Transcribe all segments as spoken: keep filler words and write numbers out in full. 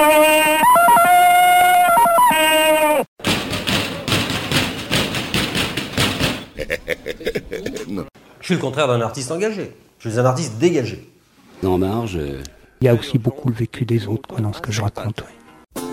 Je suis le contraire d'un artiste engagé. Je suis un artiste dégagé. En marge. Il y a aussi beaucoup le vécu des autres quoi, dans ce que je raconte. Oui.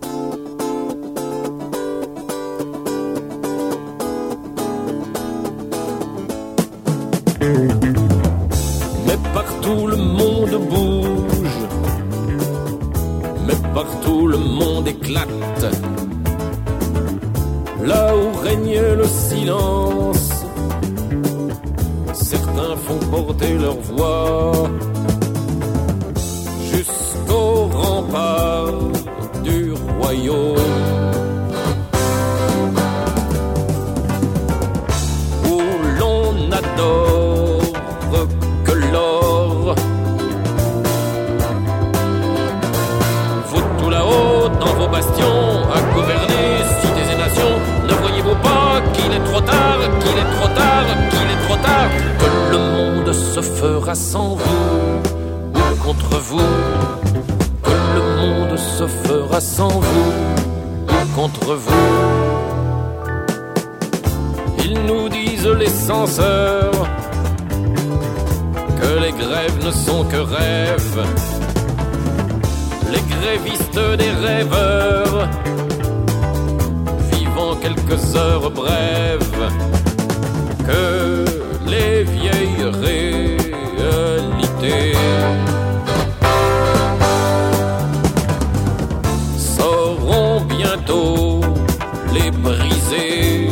Mais partout le monde bouge, mais partout le monde éclate. Là où règne le silence, certains font porter leur voix jusqu'au rempart du royaume, où l'on adore que l'or. Vous tout là-haut dans vos bastions, à gouverner cités et nations, ne voyez-vous pas qu'il est trop tard, qu'il est trop tard, qu'il est trop tard, que le monde se fera sans vous ou contre vous, que le monde se fera sans vous ou contre vous. Ils nous disent les censeurs que les grèves ne sont que rêves, les grévistes des rêveurs, vivant quelques heures brèves, que les vieilles réalités sauront bientôt les briser.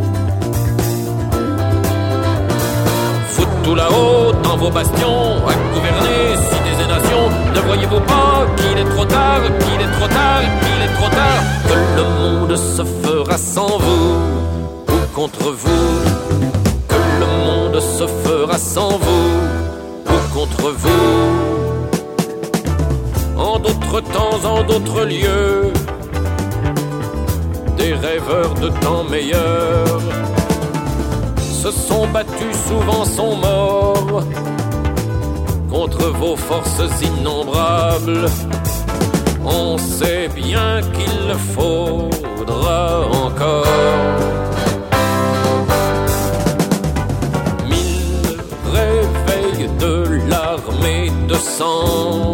Vous tout là-haut dans vos bastions, à gouverner cités et nations, ne voyez-vous pas qu'il est trop tard, qu'il est trop tard, qu'il est trop tard, que le monde se fera sans vous ou contre vous, que le monde se fera sans vous ou contre vous. En d'autres temps, en d'autres lieux, des rêveurs de temps meilleurs se sont battus, souvent sont morts, contre vos forces innombrables. On sait bien qu'il le faudra encore mille réveils de l'armée de sang.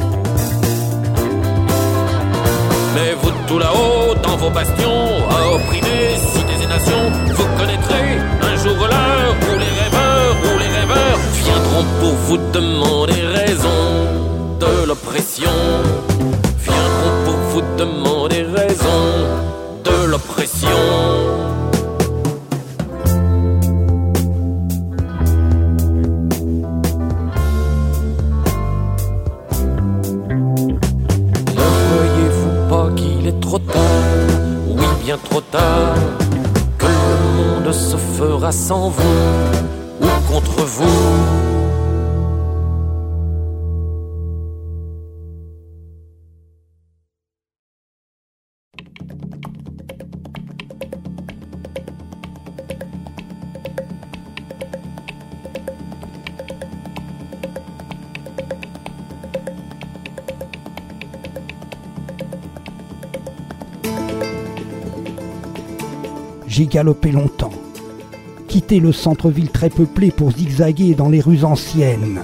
Mais vous tout là-haut dans vos bastions, à opprimer cités et nations, vous connaîtrez un jour l'heure où les rêveurs, où les rêveurs viendront pour vous demander raison de l'oppression, viendront pour vous demander raison de l'oppression. Trop tard, oui bien trop tard, que le monde se fera sans vous ou contre vous. J'ai galopé longtemps, quitté le centre-ville très peuplé pour zigzaguer dans les rues anciennes.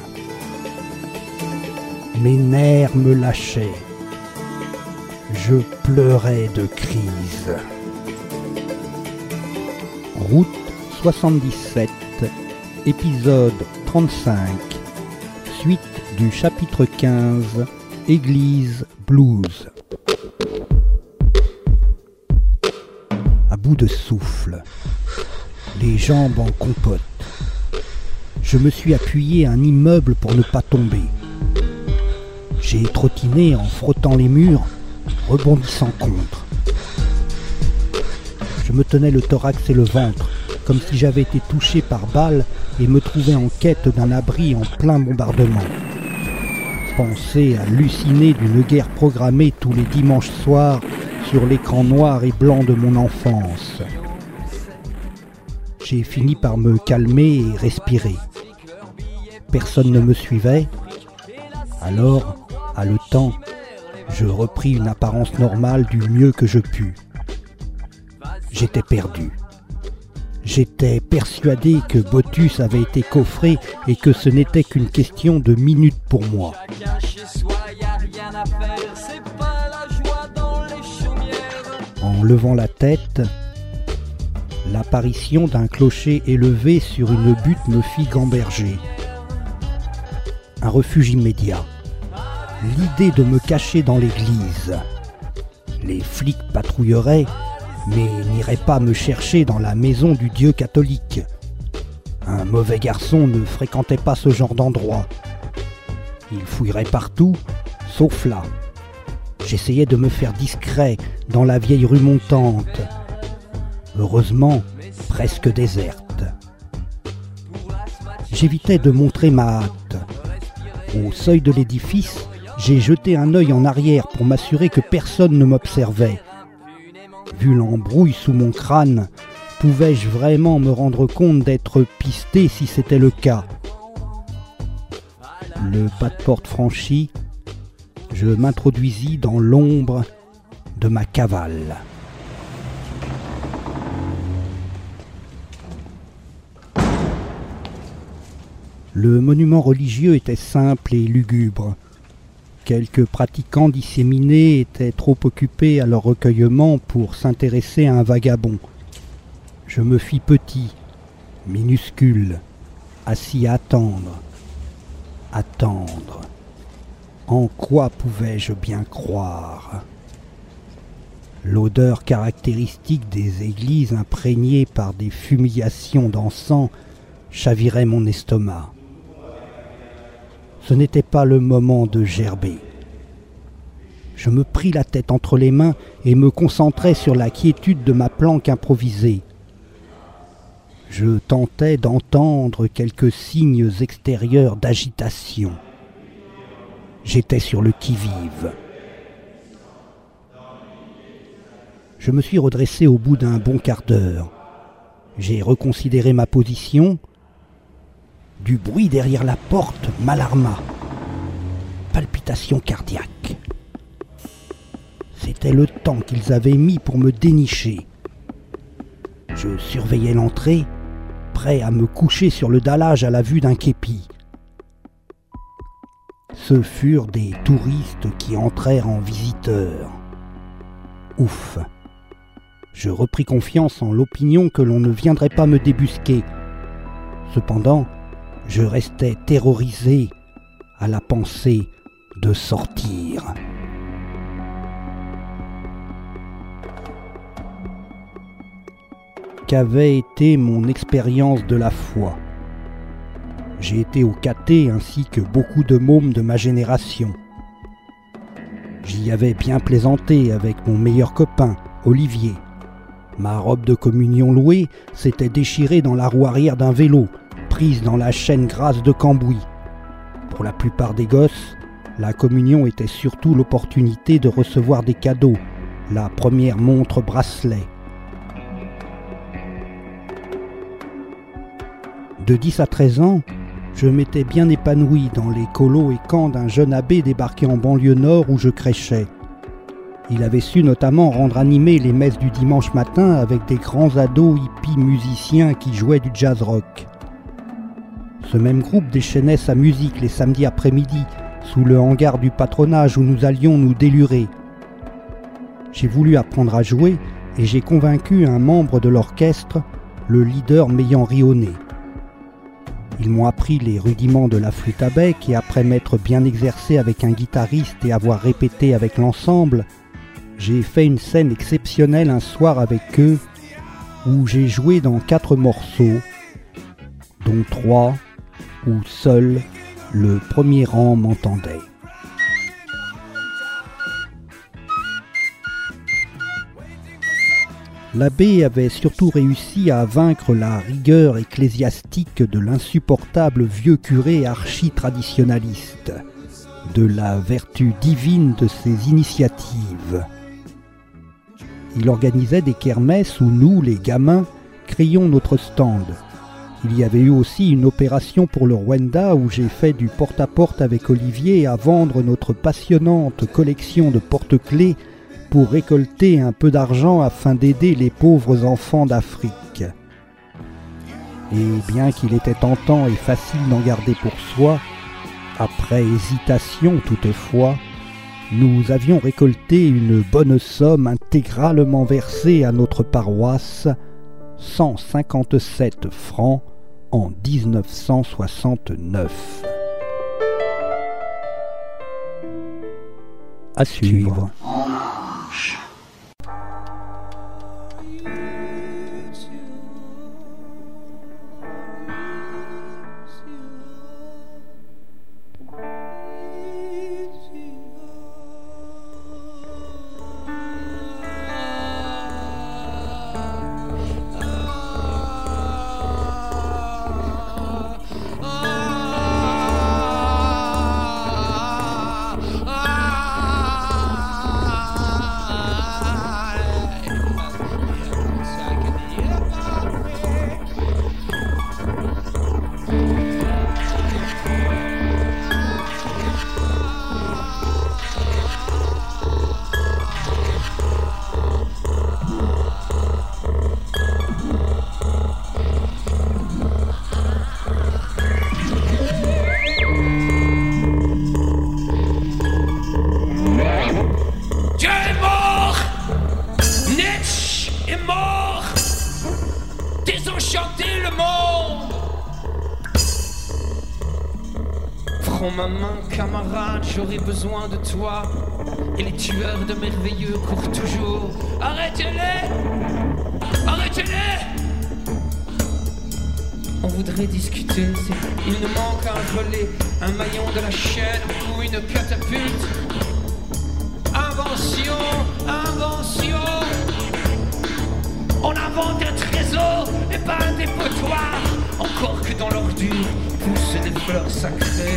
Mes nerfs me lâchaient, je pleurais de crise. Route soixante-dix-sept, épisode trente-cinq, suite du chapitre quinze, Église Blues. À bout de souffle, les jambes en compote, je me suis appuyé à un immeuble pour ne pas tomber. J'ai trottiné en frottant les murs, rebondissant contre. Je me tenais le thorax et le ventre, comme si j'avais été touché par balle et me trouvais en quête d'un abri en plein bombardement. Pensée hallucinée d'une guerre programmée tous les dimanches soirs sur l'écran noir et blanc de mon enfance. J'ai fini par me calmer et respirer. Personne ne me suivait. Alors, haletant, Je repris une apparence normale du mieux que je pus. J'étais perdu. J'étais persuadé que Botus avait été coffré et que ce n'était qu'une question de minutes pour moi. En levant la tête, l'apparition d'un clocher élevé sur une butte me fit gamberger. Un refuge immédiat. L'idée de me cacher dans l'église. Les flics patrouilleraient, mais n'iraient pas me chercher dans la maison du Dieu catholique. Un mauvais garçon ne fréquentait pas ce genre d'endroit. Il fouillerait partout, sauf là. J'essayais de me faire discret dans la vieille rue montante, heureusement presque déserte. J'évitais de montrer ma hâte. Au seuil de l'édifice, j'ai jeté un œil en arrière pour m'assurer que personne ne m'observait. Vu l'embrouille sous mon crâne, pouvais-je vraiment me rendre compte d'être pisté si c'était le cas? Le pas de porte franchi, je m'introduisis dans l'ombre de ma cavale. Le monument religieux était simple et lugubre. Quelques pratiquants disséminés étaient trop occupés à leur recueillement pour s'intéresser à un vagabond. Je me fis petit, minuscule, assis à attendre. Attendre. En quoi pouvais-je bien croire? L'odeur caractéristique des églises imprégnées par des fumigations d'encens chavirait mon estomac. Ce n'était pas le moment de gerber. Je me pris la tête entre les mains et me concentrai sur la quiétude de ma planque improvisée. Je tentais d'entendre quelques signes extérieurs d'agitation. J'étais sur le qui-vive. Je me suis redressé au bout d'un bon quart d'heure. J'ai reconsidéré ma position. Du bruit derrière la porte m'alarma. Palpitation cardiaque. C'était le temps qu'ils avaient mis pour me dénicher. Je surveillais l'entrée, prêt à me coucher sur le dallage à la vue d'un képi. Ce furent des touristes qui entrèrent en visiteurs. Ouf! Je repris confiance en l'opinion que l'on ne viendrait pas me débusquer. Cependant, je restais terrorisé à la pensée de sortir. Qu'avait été mon expérience de la foi? J'ai été au caté ainsi que beaucoup de mômes de ma génération. J'y avais bien plaisanté avec mon meilleur copain, Olivier. Ma robe de communion louée s'était déchirée dans la roue arrière d'un vélo, prise dans la chaîne grasse de Cambouis. Pour la plupart des gosses, la communion était surtout l'opportunité de recevoir des cadeaux, la première montre bracelet. De dix à treize ans, je m'étais bien épanoui dans les colos et camps d'un jeune abbé débarqué en banlieue nord où je crêchais. Il avait su notamment rendre animées les messes du dimanche matin avec des grands ados hippies musiciens qui jouaient du jazz rock. Ce même groupe déchaînait sa musique les samedis après-midi sous le hangar du patronage où nous allions nous délurer. J'ai voulu apprendre à jouer et j'ai convaincu un membre de l'orchestre, le leader m'ayant ri au nez. Ils m'ont appris les rudiments de la flûte à bec et après m'être bien exercé avec un guitariste et avoir répété avec l'ensemble, j'ai fait une scène exceptionnelle un soir avec eux où j'ai joué dans quatre morceaux, dont trois où seul le premier rang m'entendait. L'abbé avait surtout réussi à vaincre la rigueur ecclésiastique de l'insupportable vieux curé archi-traditionnaliste, de la vertu divine de ses initiatives. Il organisait des kermesses où nous, les gamins, crions notre stand. Il y avait eu aussi une opération pour le Rwanda où j'ai fait du porte-à-porte avec Olivier à vendre notre passionnante collection de porte-clés pour récolter un peu d'argent afin d'aider les pauvres enfants d'Afrique. Et bien qu'il était tentant et facile d'en garder pour soi, après hésitation toutefois, nous avions récolté une bonne somme intégralement versée à notre paroisse, cent cinquante-sept francs en dix-neuf cent soixante-neuf. À suivre. Ma main, camarade, j'aurai besoin de toi. Et les tueurs de merveilleux courent toujours. Arrêtez-les! Arrêtez-les! On voudrait discuter, c'est... il nous manque un relais, un maillon de la chaîne ou une catapulte. Invention, invention. On invente un trésor et pas un dépotoir. Encore que dans l'ordure poussent des fleurs sacrées.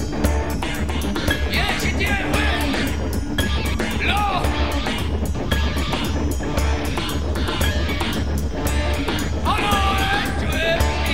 Yeah, j'ai dit, ouais! L'or! Oh non, ouais, tu es...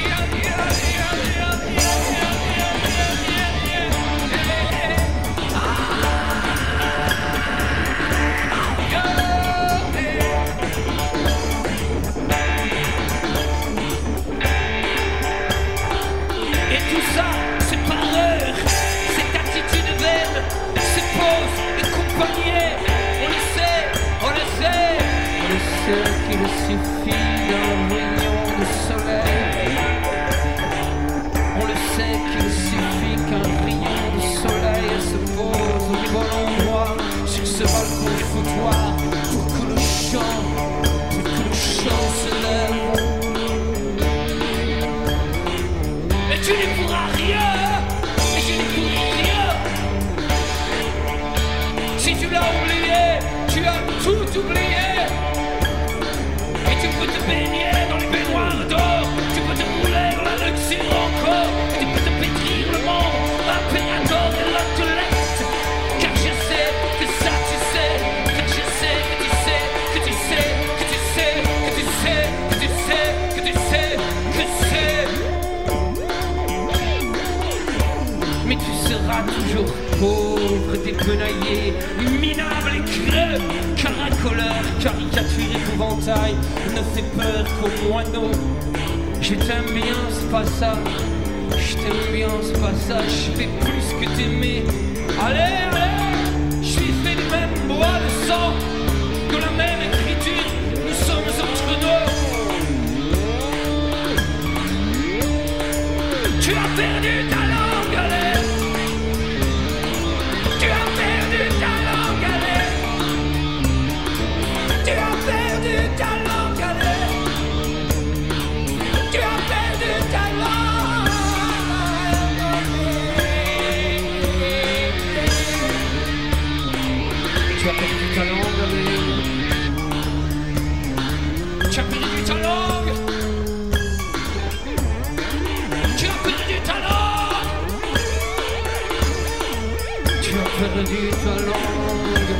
Et tout ça, c'est par heure. Cette attitude vaine, ces poses et compagnies. On le sait, on le sait. On le sait qu'il suffit d'un rayon de soleil. On le sait qu'il suffit qu'un rayon de soleil se pose au bon endroit sur ce balcon du foutoir pour que le chant, pour que le chant se lève. Mais tu n'y pourras rien, et je n'y pourrai rien. Si tu l'as oublié, tu as tout oublié. Et tu peux te baigner dans les baignoires d'or, tu peux te rouler dans la luxure encore, et tu peux te pétrir le monde, impérator de l'intellect. Car je sais que ça tu sais, car je sais que tu sais, que tu sais, que tu sais, que tu sais, que tu sais, que tu sais, que c'est. Mais tu seras toujours pauvre, dépenaillé, minable et creux, caracoleur, caricature épouvantail, ne fait peur qu'au moineau. Je t'aime bien, c'est pas ça. Je t'aime bien, c'est pas ça. Je fais plus que t'aimer. Allez, allez, je suis fait du même bois de sang, de la même écriture. Nous sommes entre nous. Tu as perdu ta langue, allez. Tu as perdu ta langue, allez. Tu as perdu ta langue, allez. Tu as perdu ta langue. Tu as perdu ta langue, allez. Tu as perdu ta langue. Tu as perdu ta langue. Tu as perdu ta langue.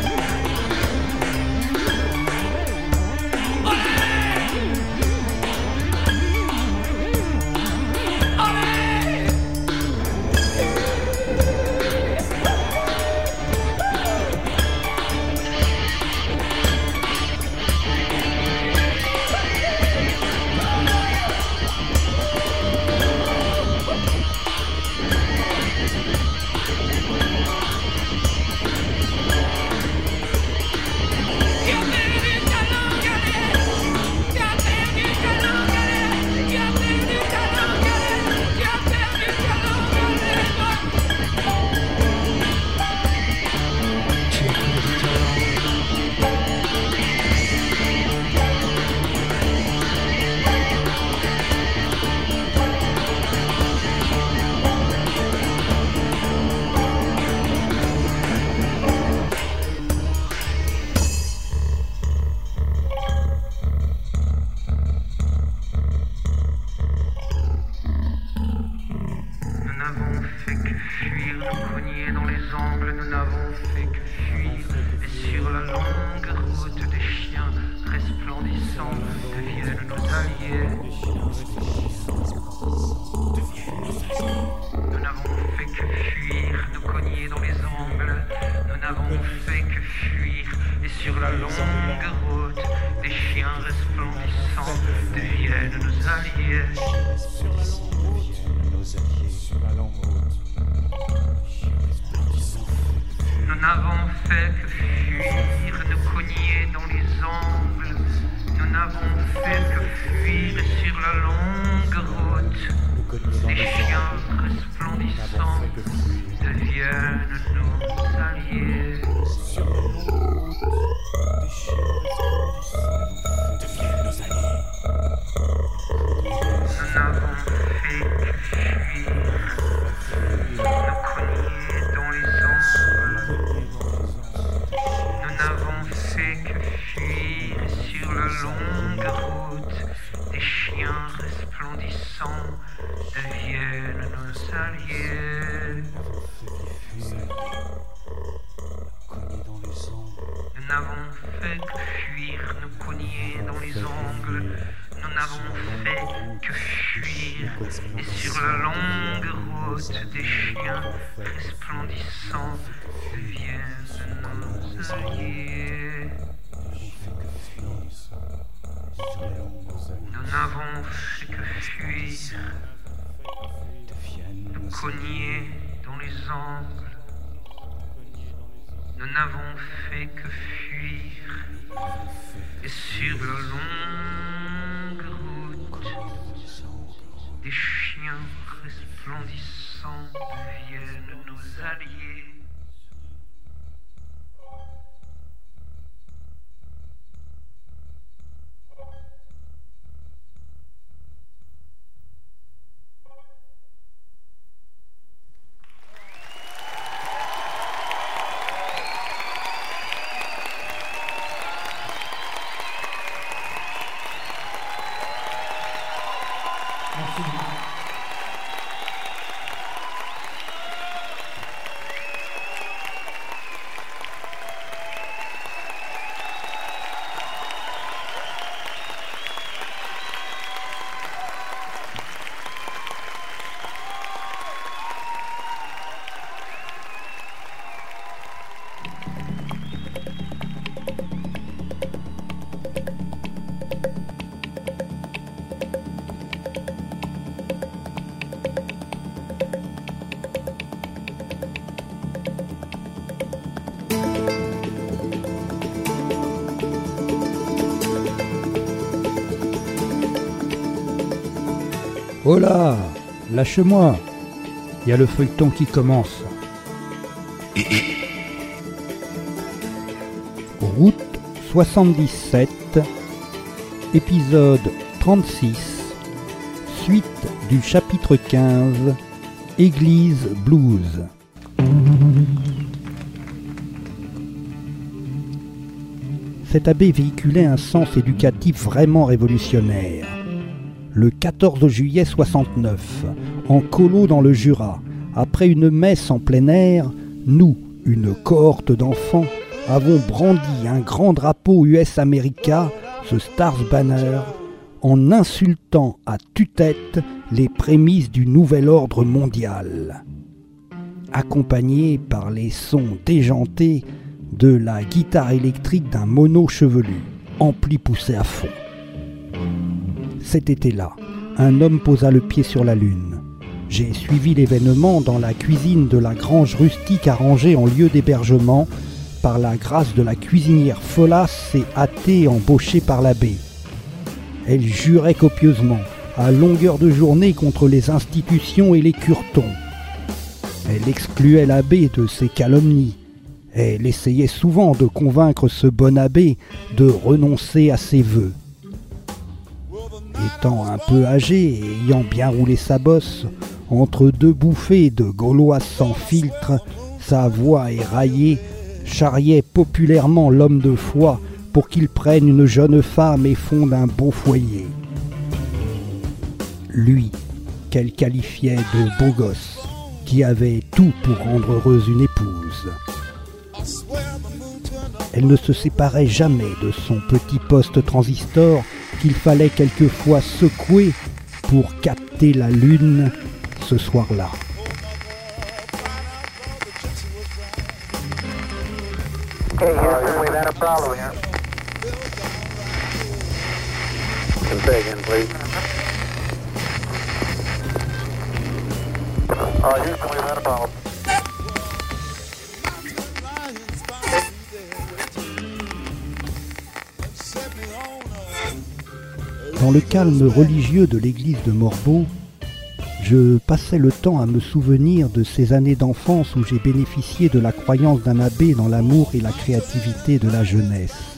cogné dans les angles, nous n'avons fait que fuir. Et sur la longue route, des chiens resplendissants deviennent nos alliés. Nous n'avons fait que fuir, nous cogner dans les angles. Nous n'avons fait que fuir. Et sur la longue route, des chiens resplendissants deviennent nos alliés. Nous n'avons fait que fuir, nous cogner dans les angles. Nous n'avons fait que fuir et sur la longue route, des chiens resplendissants deviennent nos alliés. Sur la longue route, des chiens resplendissants deviennent nos alliés. Nous n'avons fait que fuir, nous cogner dans les angles. Nous n'avons fait que fuir et sur la longue route, des chiens resplendissants deviennent nos alliés. Nous n'avons fait que fuir, nous cogner dans les angles. Nous n'avons fait que fuir et sur la longue route, des chiens resplendissants deviennent nos alliés. Nous n'avons fait que fuir, nous cogner dans les angles. Nous n'avons fait que fuir et sur la longue route, des chiens resplendissants deviennent nos alliés. Oh là, lâche-moi, il y a le feuilleton qui commence. Route soixante-dix-sept, épisode trente-six, suite du chapitre quinze, Église Blues. Cet abbé véhiculait un sens éducatif vraiment révolutionnaire. Le quatorze juillet soixante-neuf, en colo dans le Jura, après une messe en plein air, nous, une cohorte d'enfants, avons brandi un grand drapeau U S America, ce Stars Banner, en insultant à tue-tête les prémices du nouvel ordre mondial. Accompagné par les sons déjantés de la guitare électrique d'un mono chevelu, ampli poussé à fond. Cet été-là, un homme posa le pied sur la Lune. J'ai suivi l'événement dans la cuisine de la grange rustique arrangée en lieu d'hébergement par la grâce de la cuisinière folasse et athée embauchée par l'abbé. Elle jurait copieusement, à longueur de journée, contre les institutions et les curtons. Elle excluait l'abbé de ses calomnies. Elle essayait souvent de convaincre ce bon abbé de renoncer à ses vœux. Étant un peu âgé et ayant bien roulé sa bosse, entre deux bouffées de Gaulois sans filtre, sa voix éraillée charriait populairement l'homme de foi pour qu'il prenne une jeune femme et fonde un beau foyer. Lui, qu'elle qualifiait de beau gosse, qui avait tout pour rendre heureuse une épouse. Elle ne se séparait jamais de son petit poste transistor qu'il fallait quelquefois secouer pour capter la lune ce soir-là. Okay, Houston, we've had a problem here. Say again, please. Uh, Houston, we've had a problem. Dans le calme religieux de l'église de Morbeau, je passais le temps à me souvenir de ces années d'enfance où j'ai bénéficié de la croyance d'un abbé dans l'amour et la créativité de la jeunesse.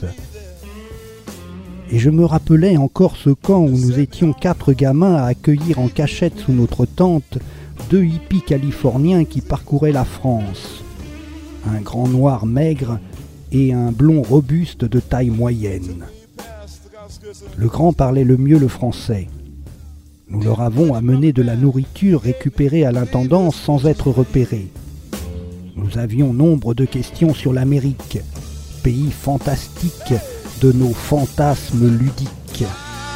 Et je me rappelais encore ce camp où nous étions quatre gamins à accueillir en cachette sous notre tente deux hippies californiens qui parcouraient la France. Un grand noir maigre et un blond robuste de taille moyenne. Le grand parlait le mieux le français. Nous leur avons amené de la nourriture récupérée à l'intendance sans être repérés. Nous avions nombre de questions sur l'Amérique, pays fantastique de nos fantasmes ludiques.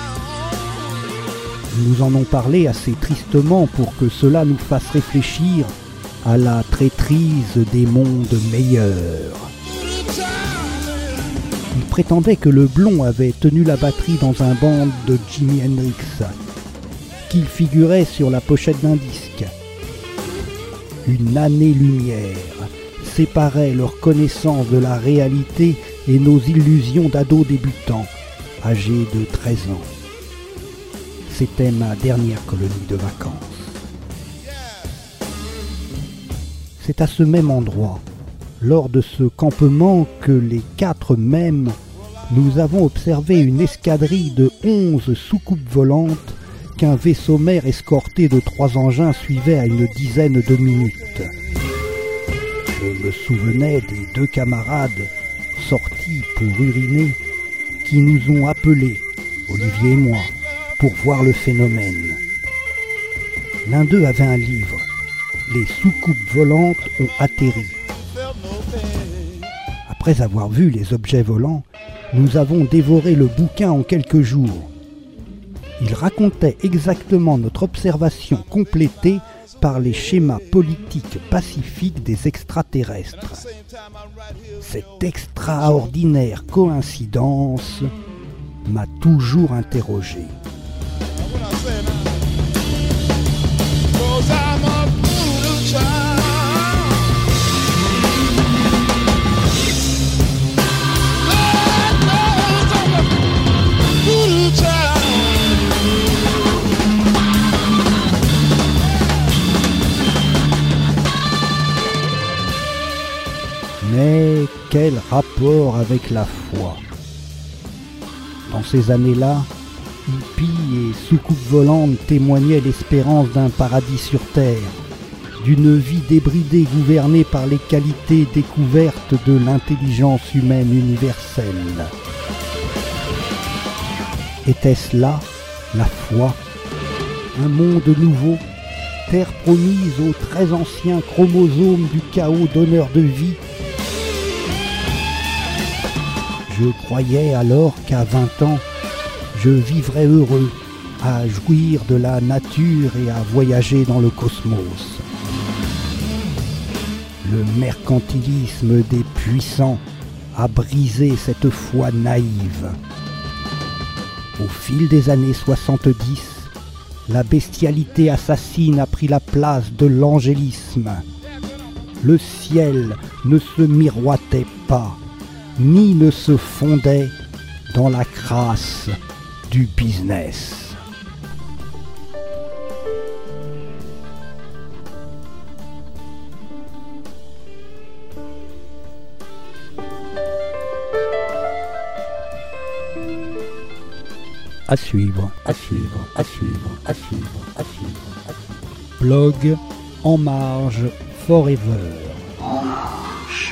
Nous nous en ont parlé assez tristement pour que cela nous fasse réfléchir à la traîtrise des mondes meilleurs. Il prétendait que le blond avait tenu la batterie dans un band de Jimi Hendrix, qu'il figurait sur la pochette d'un disque. Une année-lumière séparait leur connaissance de la réalité et nos illusions d'ados débutants, âgés de treize ans. C'était ma dernière colonie de vacances. C'est à ce même endroit, lors de ce campement, que les quatre mêmes, nous avons observé une escadrille de onze soucoupes volantes qu'un vaisseau mère escorté de trois engins suivait à une dizaine de minutes. Je me souvenais des deux camarades sortis pour uriner qui nous ont appelés, Olivier et moi, pour voir le phénomène. L'un d'eux avait un livre. Les soucoupes volantes ont atterri. Après avoir vu les objets volants, nous avons dévoré le bouquin en quelques jours. Il racontait exactement notre observation complétée par les schémas politiques pacifiques des extraterrestres. Cette extraordinaire coïncidence m'a toujours interrogé. Mais quel rapport avec la foi? Dans ces années-là, hippies et soucoupes volantes témoignaient l'espérance d'un paradis sur terre, d'une vie débridée gouvernée par les qualités découvertes de l'intelligence humaine universelle. Était-ce là la foi? Un monde nouveau, terre promise aux très anciens chromosomes du chaos donneur de vie? Je croyais alors qu'à vingt ans, je vivrais heureux, à jouir de la nature et à voyager dans le cosmos. Le mercantilisme des puissants a brisé cette foi naïve. Au fil des années soixante-dix, la bestialité assassine a pris la place de l'angélisme. Le ciel ne se miroitait pas, ni ne se fondait dans la crasse du business. À suivre, à suivre, à suivre, à suivre, à suivre, à suivre. Blog En Marge Forever. En Marge.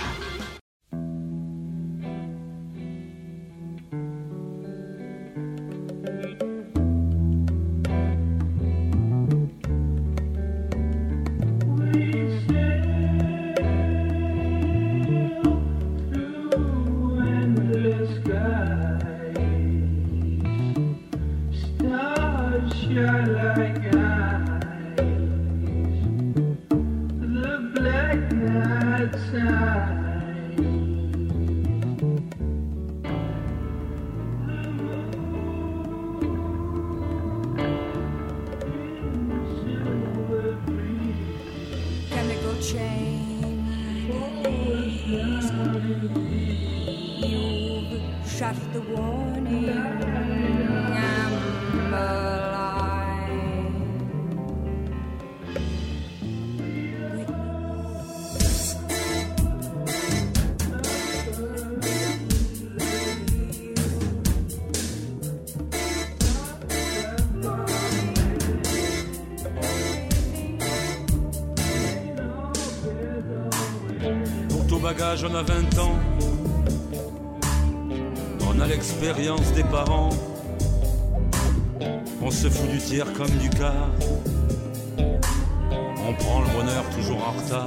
Chemical changes. You've shut the warning. Amber line. Bagage, on a vingt ans, on a l'expérience des parents, on se fout du tiers comme du quart, on prend le bonheur toujours en retard.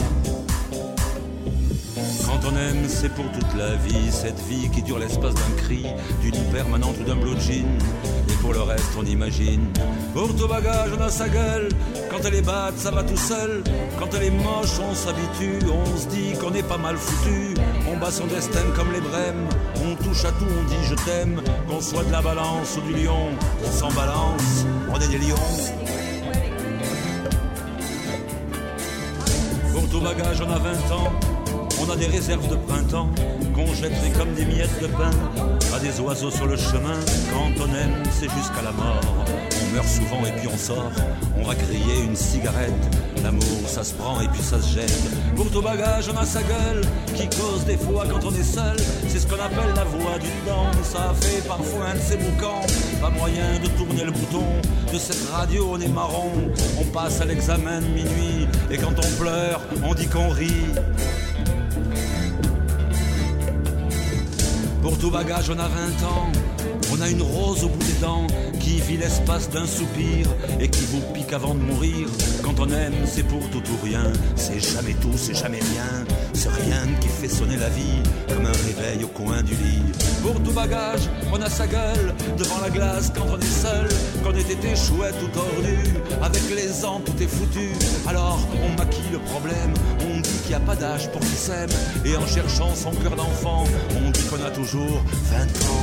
Quand on aime, c'est pour toute la vie, cette vie qui dure l'espace d'un cri, d'une permanente ou d'un blue jean. Et pour le reste, on imagine. Pour tout bagage, on a sa gueule. Quand elle est batte, ça va tout seul. Quand elle est moche, on s'habitue. On se dit qu'on est pas mal foutu. On bat son destin comme les brèmes. On touche à tout, on dit je t'aime. Qu'on soit de la balance ou du lion, on s'en balance. On est des lions. Pour tout bagage, on a vingt ans. On a des réserves de printemps qu'on jetterait comme des miettes de pain à des oiseaux sur le chemin. Quand on aime, c'est jusqu'à la mort. On meurt souvent et puis on sort. On va griller une cigarette. L'amour, ça se prend et puis ça se jette. Pour tout bagage, on a sa gueule qui cause des fois quand on est seul. C'est ce qu'on appelle la voix du dedans. Ça fait parfois un de ces boucans. Pas moyen de tourner le bouton de cette radio, on est marron. On passe à l'examen de minuit et quand on pleure, on dit qu'on rit. Pour tout bagage, on a vingt ans. On a une rose au bout des dents qui vit l'espace d'un soupir et qui vous pique avant de mourir. Quand on aime, c'est pour tout ou rien. C'est jamais tout, c'est jamais rien. C'est rien qui fait sonner la vie comme un réveil au coin du lit. Pour tout bagage, on a sa gueule devant la glace quand on est seul. Qu'on ait été chouette ou tordu, avec les ans tout est foutu. Alors on maquille le problème. On dit qu'il n'y a pas d'âge pour qui s'aime. Et en cherchant son cœur d'enfant, on dit qu'on a toujours vingt ans.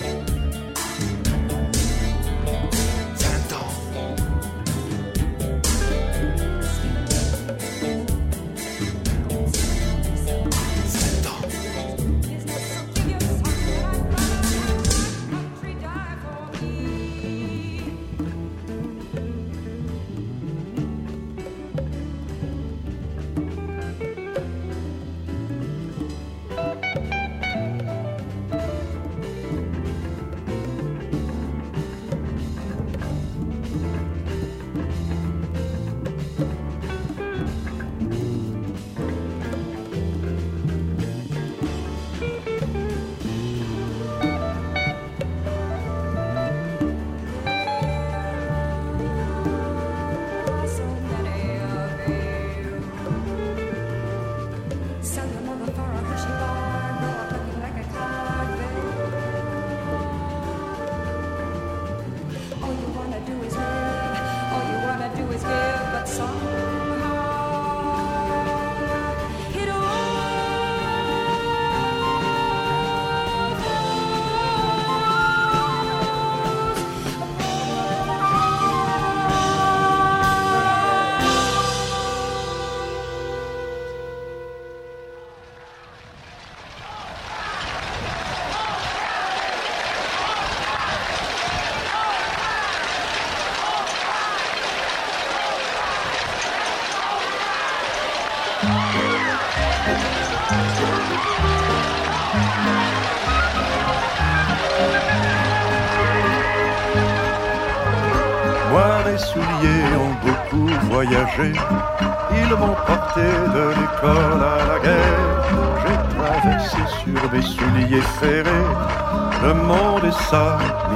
Moi, mes souliers ont beaucoup voyagé. Ils m'ont porté de l'école à la guerre. J'ai traversé sur mes souliers ferrés le monde et sa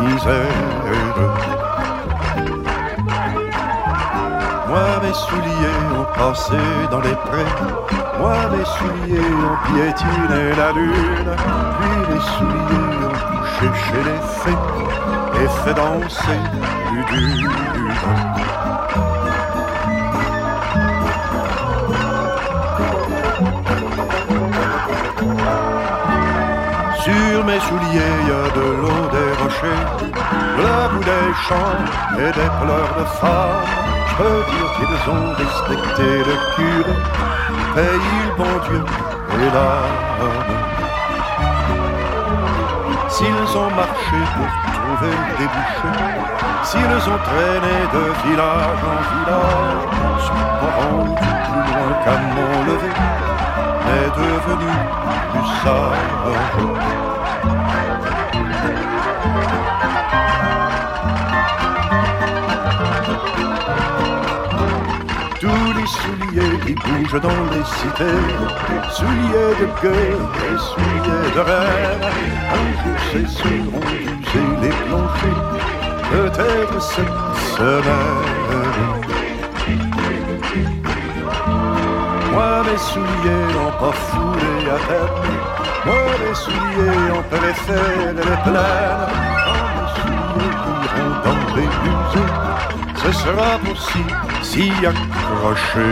misère. Moi, mes souliers ont passé dans les prés. Moi, mes souliers ont piétiné la lune. Puis mes souliers ont couché chez les fées et fait danser du dune. Sous mes souliers, y a de l'eau, des rochers, de la boue des champs et des pleurs de femmes. Je peux dire qu'ils ont respecté le curé, pays le bon Dieu et l'âme. S'ils ont marché pour trouver le débouché, s'ils ont traîné de village en village, je suis pas rendu plus loin qu'à Mont-Levé, mais devenu plus sage. Tous les souliers qui bougent dans les cités, souliers de gueule et souliers de reine, un jour ces seront usés les planchers, peut-être cette semaine. Moi mes souliers n'ont pas foulé à peine, moi mes souliers ont préféré les plaines, quand mes souliers iront dans les musées, ce sera pour si, si accroché.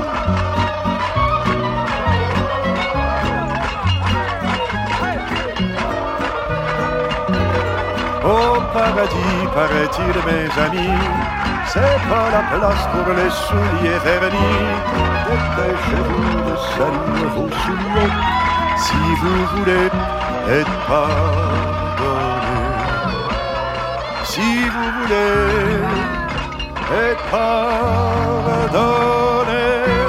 Au paradis, paraît-il, mes amis, c'est pas la place pour les souliers vernis. Dépêchez-vous de salir vos souliers si vous voulez être pardonné. Si vous voulez être pardonné.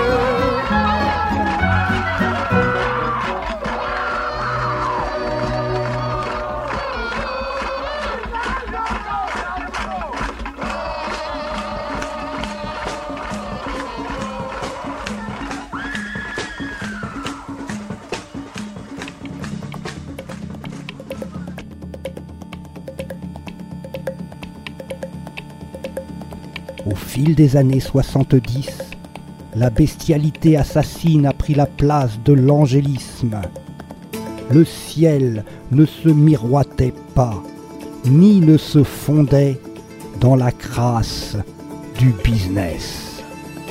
Au fil des années soixante-dix, la bestialité assassine a pris la place de l'angélisme. Le ciel ne se miroitait pas, ni ne se fondait dans la crasse du business.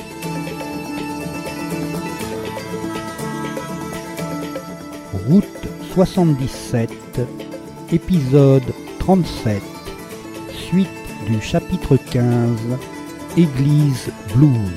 Route soixante-dix-sept, épisode trente-sept, suite du chapitre quinze, Église Blues.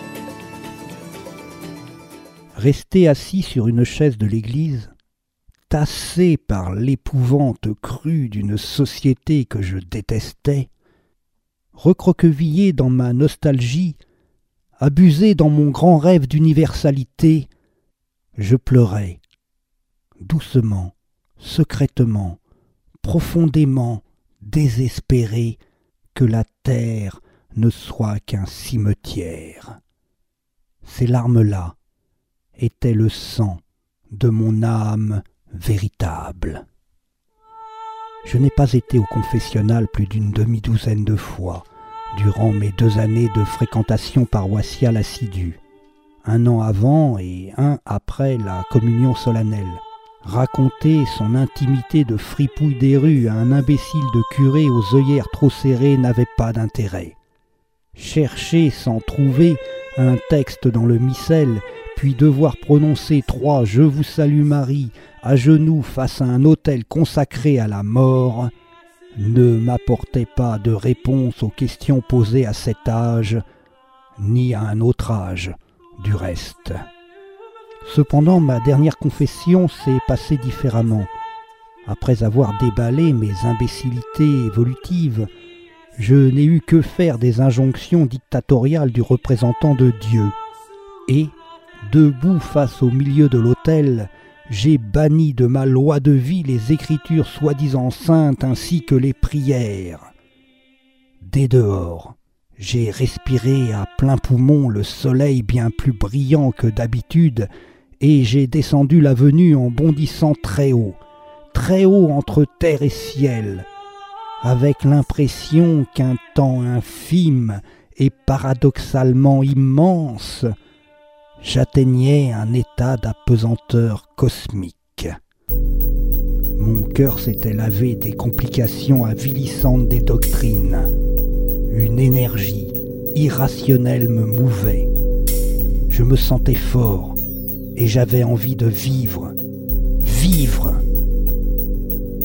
Resté assis sur une chaise de l'église, tassé par l'épouvante crue d'une société que je détestais, recroquevillé dans ma nostalgie, abusé dans mon grand rêve d'universalité, je pleurais, doucement, secrètement, profondément désespéré que la terre ne soit qu'un cimetière. Ces larmes-là étaient le sang de mon âme véritable. Je n'ai pas été au confessionnal plus d'une demi-douzaine de fois durant mes deux années de fréquentation paroissiale assidue, un an avant et un après la communion solennelle. Raconter son intimité de fripouille des rues à un imbécile de curé aux œillères trop serrées n'avait pas d'intérêt. Chercher sans trouver un texte dans le missel, puis devoir prononcer trois « Je vous salue Marie » à genoux face à un autel consacré à la mort, ne m'apportait pas de réponse aux questions posées à cet âge, ni à un autre âge, du reste. Cependant, ma dernière confession s'est passée différemment. Après avoir déballé mes imbécilités évolutives, je n'ai eu que faire des injonctions dictatoriales du représentant de Dieu. Et, debout face au milieu de l'autel, j'ai banni de ma loi de vie les écritures soi-disant saintes ainsi que les prières. Dès dehors, j'ai respiré à plein poumon le soleil bien plus brillant que d'habitude et j'ai descendu l'avenue en bondissant très haut, très haut entre terre et ciel, avec l'impression qu'un temps infime et paradoxalement immense, j'atteignais un état d'apesanteur cosmique. Mon cœur s'était lavé des complications avilissantes des doctrines. Une énergie irrationnelle me mouvait. Je me sentais fort et j'avais envie de vivre. Vivre!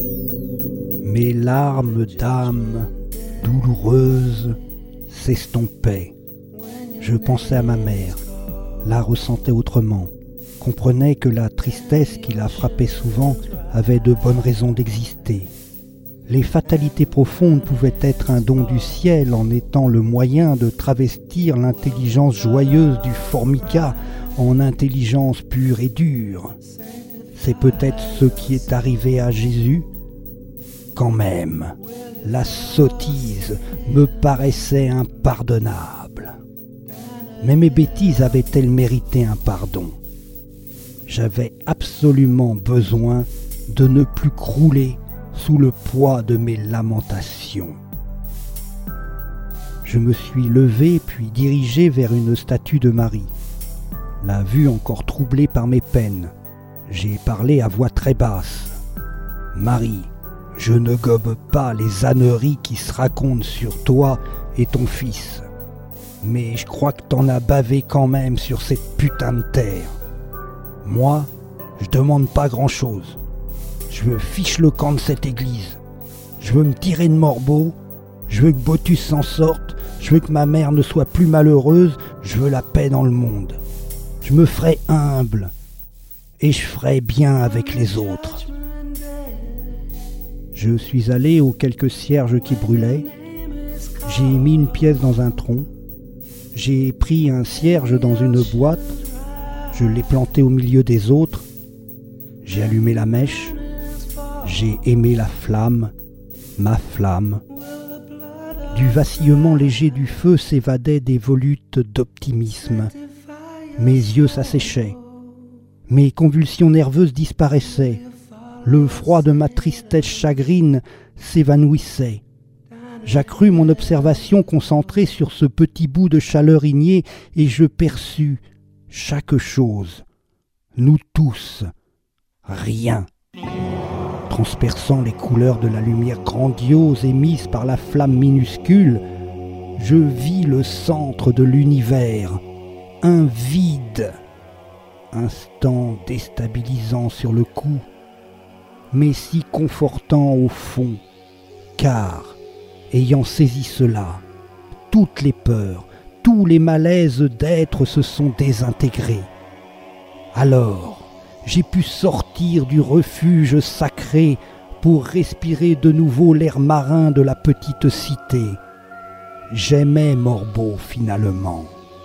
Mes larmes d'âme douloureuses s'estompaient. Je pensais à ma mère, la ressentais autrement, comprenais que la tristesse qui la frappait souvent avait de bonnes raisons d'exister. Les fatalités profondes pouvaient être un don du ciel en étant le moyen de travestir l'intelligence joyeuse du formica en intelligence pure et dure. C'est peut-être ce qui est arrivé à Jésus. Quand même, la sottise me paraissait impardonnable. Mais mes bêtises avaient-elles mérité un pardon ? J'avais absolument besoin de ne plus crouler sous le poids de mes lamentations. Je me suis levé puis dirigé vers une statue de Marie. La vue encore troublée par mes peines, j'ai parlé à voix très basse. « Marie, je ne gobe pas les âneries qui se racontent sur toi et ton fils. Mais je crois que t'en as bavé quand même sur cette putain de terre. Moi, je demande pas grand-chose. Je veux fiche le camp de cette église. Je veux me tirer de Morbeau. Je veux que Botus s'en sorte. Je veux que ma mère ne soit plus malheureuse. Je veux la paix dans le monde. Je me ferai humble. Et je ferai bien avec les autres. » Je suis allé aux quelques cierges qui brûlaient. J'ai mis une pièce dans un tronc. J'ai pris un cierge dans une boîte. Je l'ai planté au milieu des autres. J'ai allumé la mèche. J'ai aimé la flamme, ma flamme. Du vacillement léger du feu s'évadaient des volutes d'optimisme. Mes yeux s'asséchaient. Mes convulsions nerveuses disparaissaient. Le froid de ma tristesse chagrine s'évanouissait. J'accrus mon observation concentrée sur ce petit bout de chaleur ignée et je perçus chaque chose, nous tous, rien. Transperçant les couleurs de la lumière grandiose émise par la flamme minuscule, je vis le centre de l'univers, un vide, instant déstabilisant sur le coup, mais si confortant au fond, car, ayant saisi cela, toutes les peurs, tous les malaises d'être se sont désintégrés. Alors, j'ai pu sortir du refuge sacré pour respirer de nouveau l'air marin de la petite cité. J'aimais Morbeau finalement.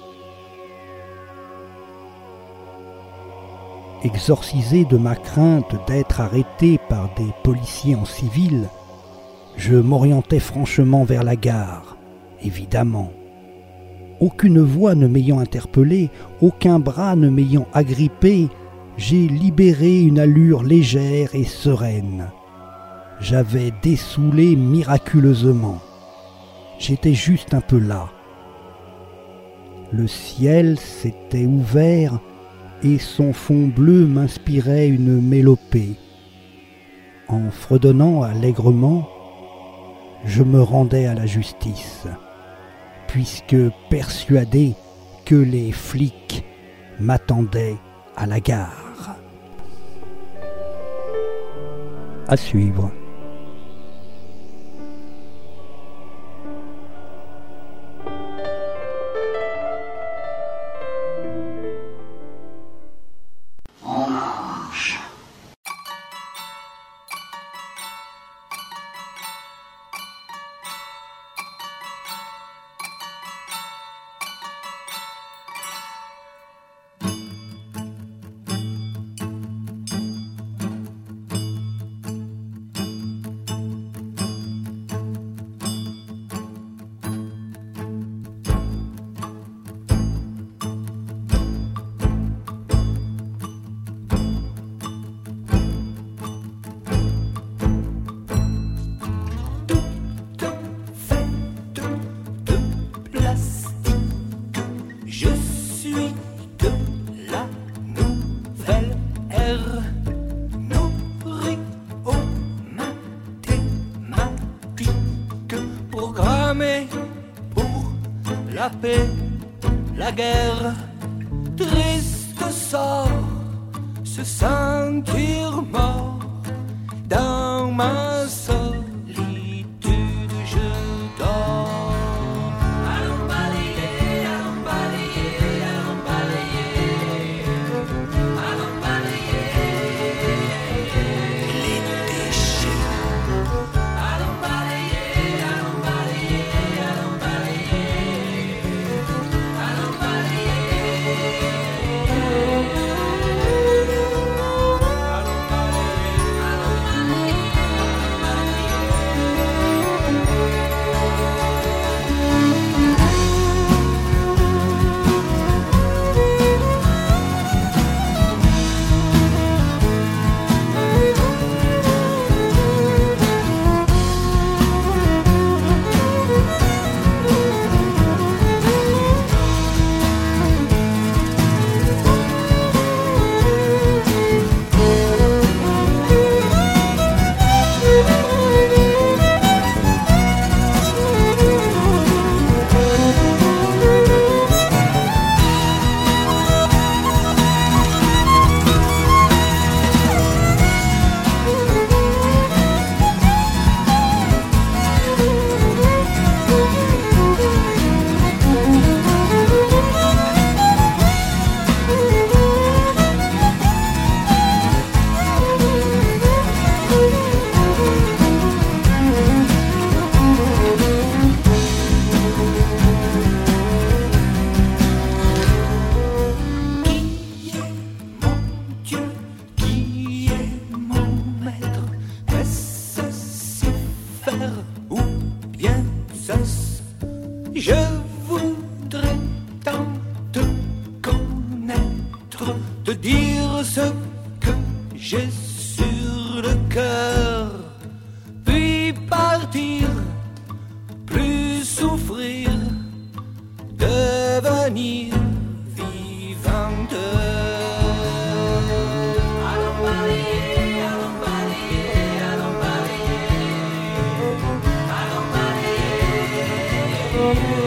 Exorcisé de ma crainte d'être arrêté par des policiers en civil, je m'orientais franchement vers la gare, évidemment. Aucune voix ne m'ayant interpellé, aucun bras ne m'ayant agrippé, j'ai libéré une allure légère et sereine. J'avais dessoulé miraculeusement. J'étais juste un peu là. Le ciel s'était ouvert et son fond bleu m'inspirait une mélopée. En fredonnant allègrement, je me rendais à la justice, puisque persuadé que les flics m'attendaient à la gare. À suivre. la paix, la guerre, triste sort, se sentir mort dans ma solitude. j'ai sur le cœur, puis partir, plus souffrir, devenir vivante. Allons balayer, allons balayer, allons balayer, allons balayer.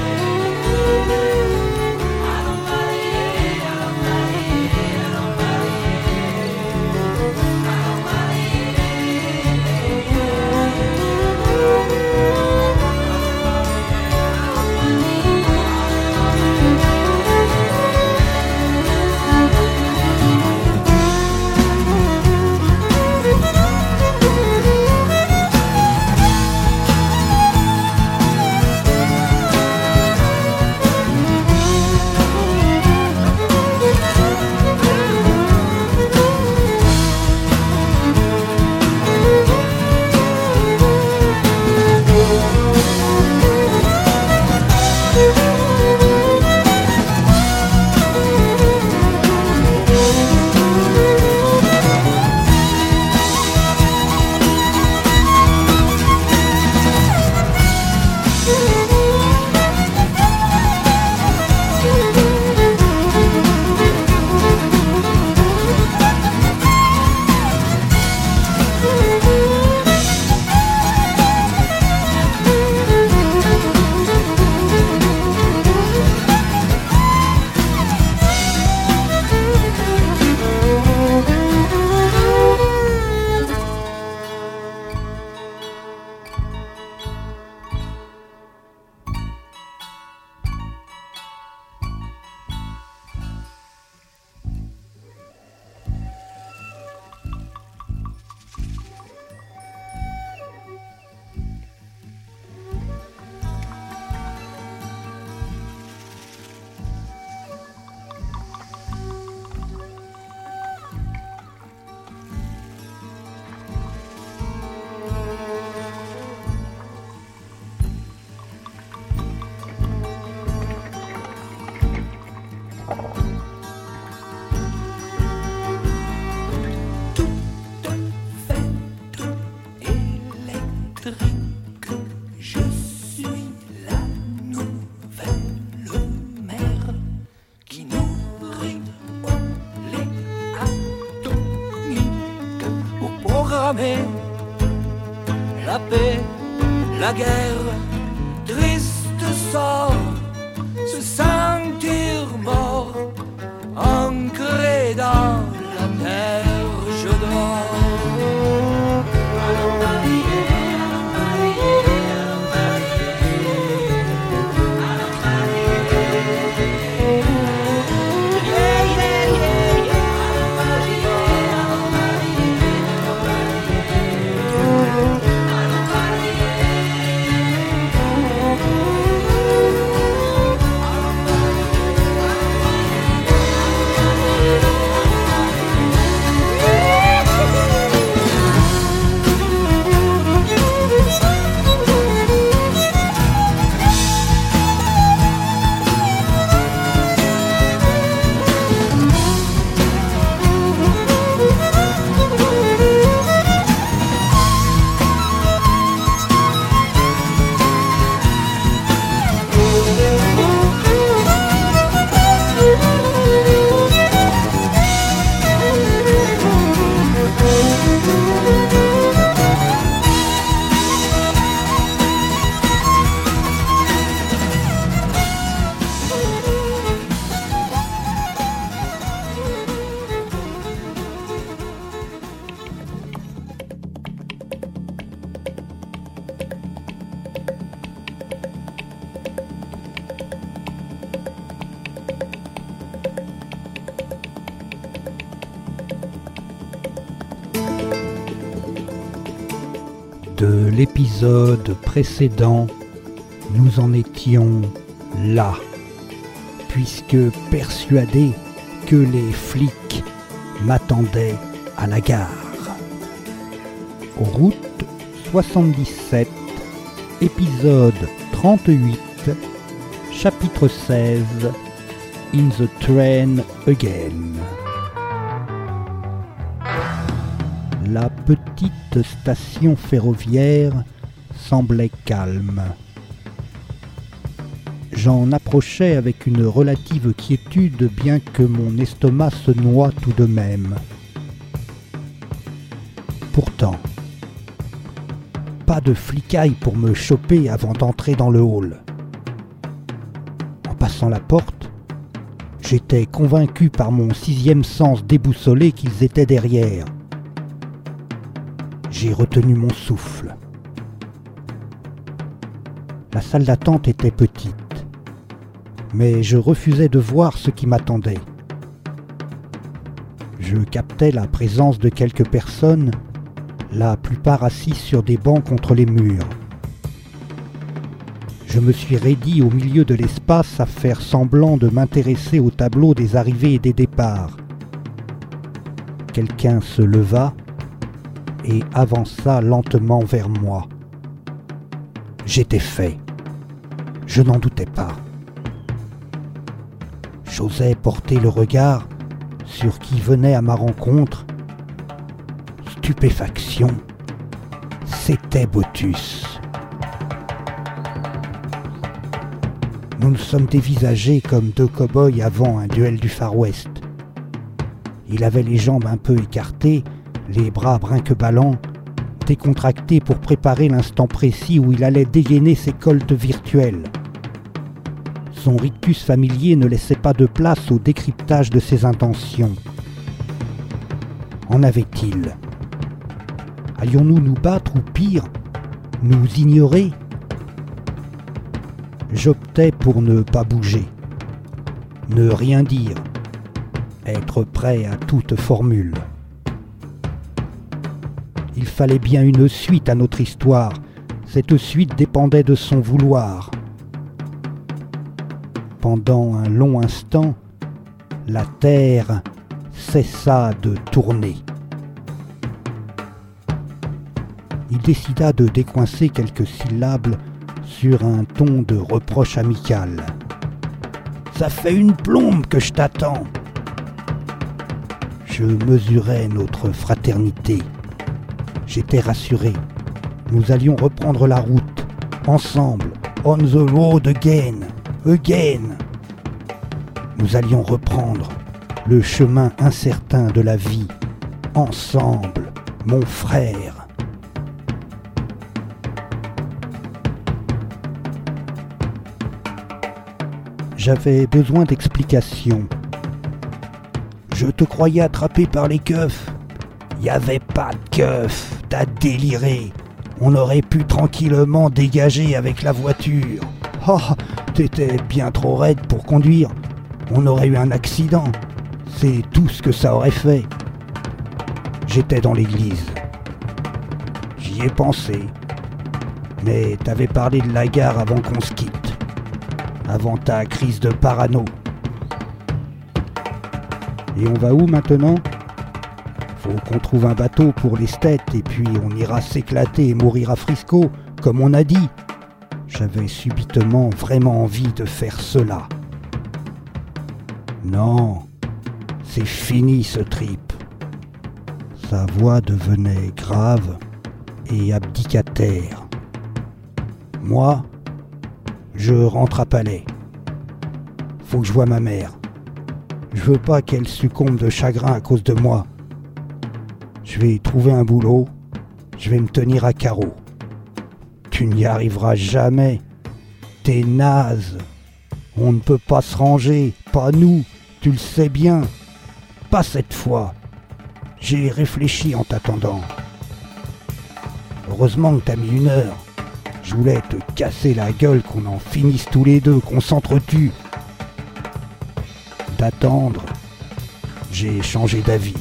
Je suis la nouvelle mère qui nourrit au lait atomique pour programmer la paix, la guerre, triste sort, se sentir mort, ancré dans la terre, je dors. De l'épisode précédent, nous en étions là, puisque persuadé que les flics m'attendaient à la gare. Route soixante-dix-sept, épisode trente-huit, chapitre seize, In the Train Again. La petite station ferroviaire semblait calme. J'en approchais avec une relative quiétude, bien que mon estomac se noie tout de même. Pourtant, pas de flicaille pour me choper avant d'entrer dans le hall. En passant la porte, j'étais convaincu par mon sixième sens déboussolé qu'ils étaient derrière. J'ai retenu mon souffle. La salle d'attente était petite, mais je refusais de voir ce qui m'attendait. Je captais la présence de quelques personnes, la plupart assises sur des bancs contre les murs. Je me suis raidi au milieu de l'espace à faire semblant de m'intéresser au tableau des arrivées et des départs. Quelqu'un se leva et avança lentement vers moi. J'étais fait. Je n'en doutais pas. J'osais porter le regard sur qui venait à ma rencontre. Stupéfaction, c'était Botus. Nous nous sommes dévisagés comme deux cow-boys avant un duel du Far West. Il avait les jambes un peu écartées, les bras brinque-ballants, décontractés pour préparer l'instant précis où il allait dégainer ses coltes virtuels. Son rictus familier ne laissait pas de place au décryptage de ses intentions. En avait-il ? Allions-nous nous battre ou pire, nous ignorer ? J'optais pour ne pas bouger, ne rien dire, être prêt à toute formule. Il fallait bien une suite à notre histoire, cette suite dépendait de son vouloir. Pendant un long instant, la terre cessa de tourner. Il décida de décoincer quelques syllabes sur un ton de reproche amical. « Ça fait une plombe que je t'attends !» Je mesurais notre fraternité. J'étais rassuré. Nous allions reprendre la route, ensemble, on the road again, again. Nous allions reprendre le chemin incertain de la vie, ensemble, mon frère. J'avais besoin d'explications. Je te croyais attrapé par les keufs. Y avait pas de keufs, t'as déliré. On aurait pu tranquillement dégager avec la voiture. Oh, t'étais bien trop raide pour conduire. On aurait eu un accident. C'est tout ce que ça aurait fait. J'étais dans l'église. J'y ai pensé. Mais t'avais parlé de la gare avant qu'on se quitte. Avant ta crise de parano. Et on va où maintenant ? Faut qu'on trouve un bateau pour les States et puis on ira s'éclater et mourir à Frisco, comme on a dit. J'avais subitement vraiment envie de faire cela. Non, c'est fini ce trip. Sa voix devenait grave et abdicataire. Moi, je rentre à Palais. Faut que je voie ma mère. Je veux pas qu'elle succombe de chagrin à cause de moi. Je vais trouver un boulot. Je vais me tenir à carreau. Tu n'y arriveras jamais. T'es naze. On ne peut pas se ranger. Pas nous. Tu le sais bien. Pas cette fois. J'ai réfléchi en t'attendant. Heureusement que t'as mis une heure. Je voulais te casser la gueule, qu'on en finisse tous les deux, qu'on s'entretue. D'attendre, j'ai changé d'avis.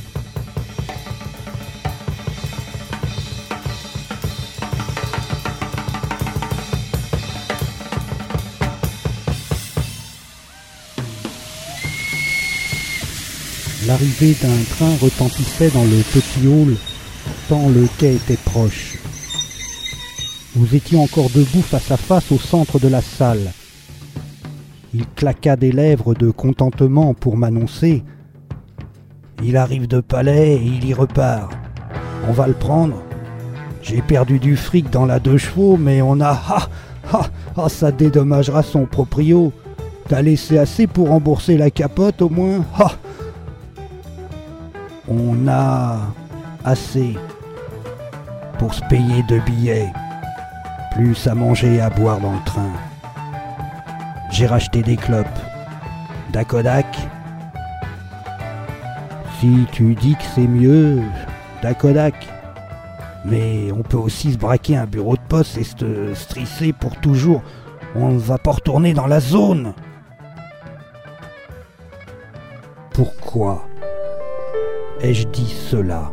L'arrivée d'un train retentissait dans le petit hall, tant le quai était proche. Nous étions encore debout face à face au centre de la salle. Il claqua des lèvres de contentement pour m'annoncer « Il arrive de Palais et il y repart. On va le prendre. J'ai perdu du fric dans la deux chevaux, mais on a... Ah, ah, ah, ça dédommagera son proprio. T'as laissé assez pour rembourser la capote au moins? Ah. On a assez pour se payer deux billets, plus à manger et à boire dans le train. J'ai racheté des clopes. Dakodak. Si tu dis que c'est mieux, Dakodak. Mais on peut aussi se braquer un bureau de poste et se strisser pour toujours. On ne va pas retourner dans la zone. Pourquoi ai-je dit cela?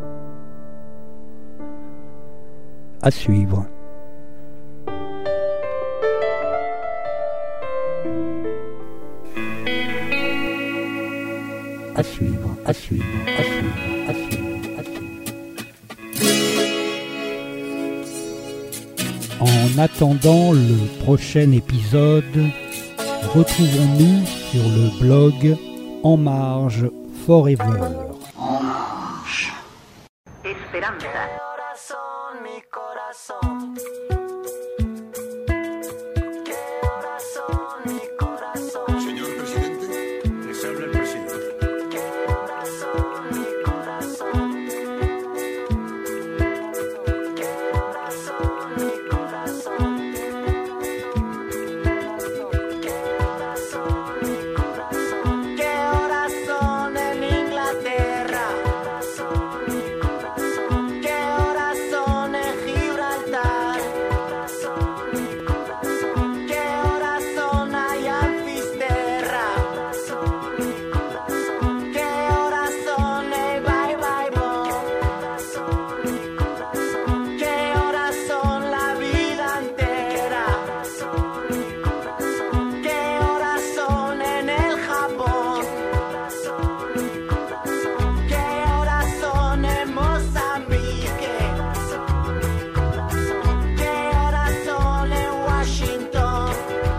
À suivre. À suivre, à suivre, à suivre, à suivre, à suivre. En attendant le prochain épisode, retrouvons-nous sur le blog En Marge Forever. En marche. Esperanza. Corazón, mi corazón. ¿Qué horas son, mi corazón? Señor presidente, les habla el presidente. ¿Qué horas son, mi corazón? ¿Qué horas son, mi corazón? ¿Qué horas son, mi corazón? ¿Qué horas son en Inglaterra? ¿Qué horas son en Gibraltar? ¿Qué horas son allá en Fisterra? ¿Qué horas son en Bye Bye Bom? ¿Qué horas son la vida entera? ¿Qué horas son en el Japón? ¿Qué horas son en Mozambique? ¿Qué horas son en Washington?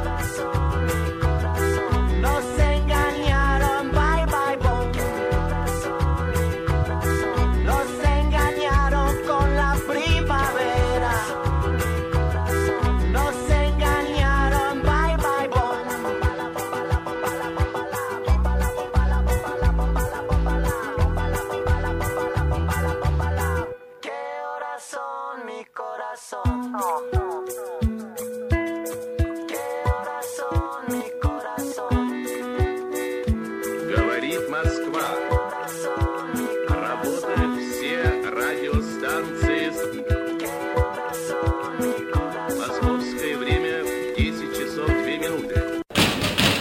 Nos engañaron, bye bye bom. Nos engañaron con la primavera. Nos engañaron, bye bye bom. ¿Qué horas son, mi corazón? ¿Qué horas son, mi corazón? Говорит Москва. Работают все радиостанции. Московское время десять часов две минуты.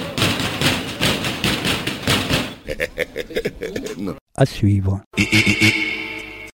À suivre.